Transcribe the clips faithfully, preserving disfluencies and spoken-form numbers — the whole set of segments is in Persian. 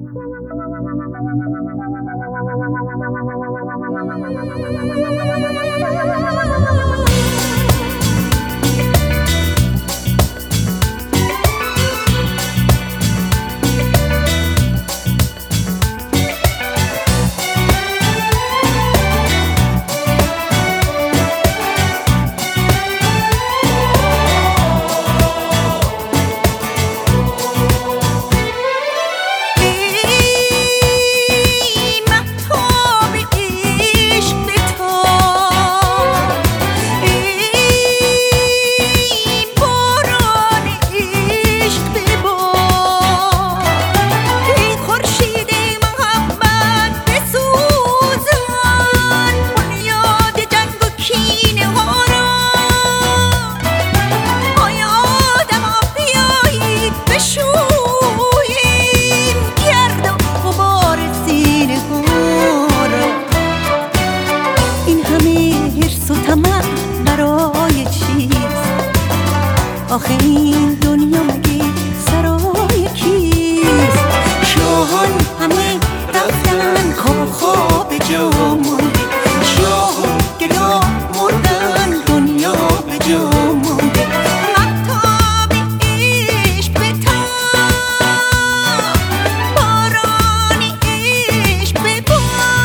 آخه این دنیا مگه سرای کیست؟ شاهان همه رفتن کاخا به جا مانده، شاه گدا مردن دنیا به جا مانده. مهتاب عشق بتاب، باران عشق ببار.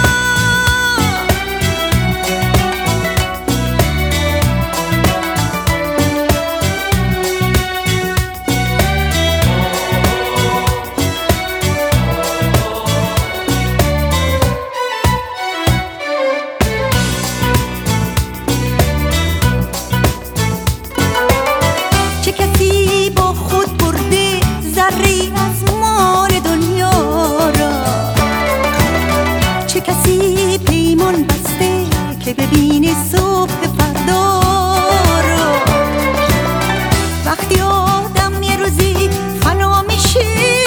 چه کسی پیمان بسته که ببینی صبح فردا رو؟ وقتی آدم یه روزی فنا میشه،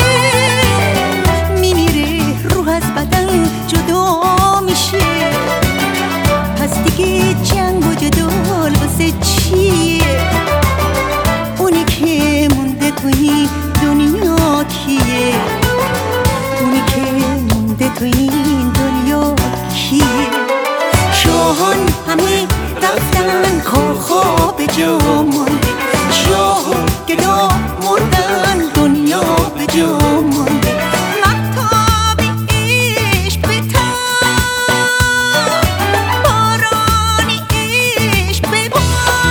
میمیره، روح از بدن جدا میشه. پس دیگه جنگ و جدال واسه چیه؟ اونی که مونده توی دنیا کیه؟ اونی که مونده توی این دنیا کیه؟ شاهان همه رفتن کاخا به جا مانده، شاه و گدا مردن دنیا به جا مانده. مهتاب عشق بتاب، باران عشق ببار.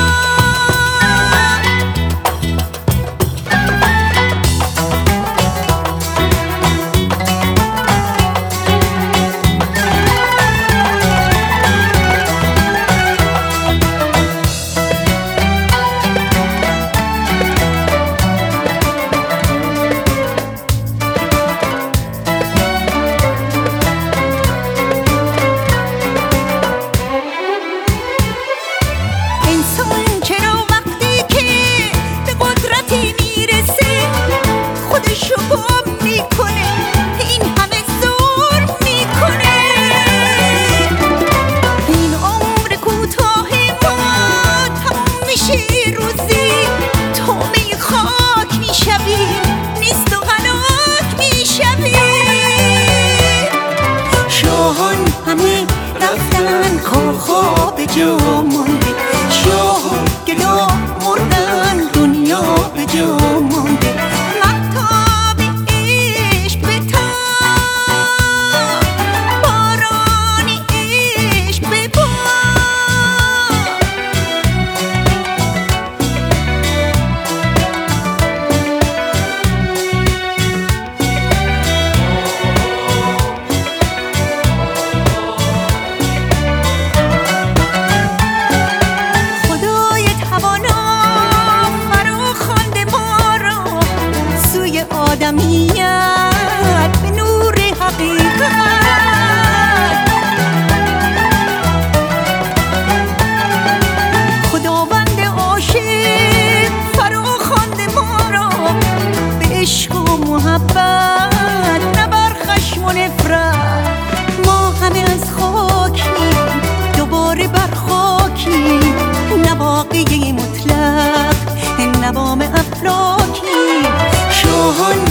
همه رفتن کاخا به جا مانده، شاه و گدا مردن دنیا به جا مانده. مهتاب عشق بتاب، باران عشق ببار. آدمیت به نور حقیقت، خداوند عاشق فرا خوانده ما را به عشق و محبت، نه بر خشم و نفرت. ما همه از خاکیم دوباره بر خاکیم، نه واقعی مطلق نه وام افلاکیم. شاهان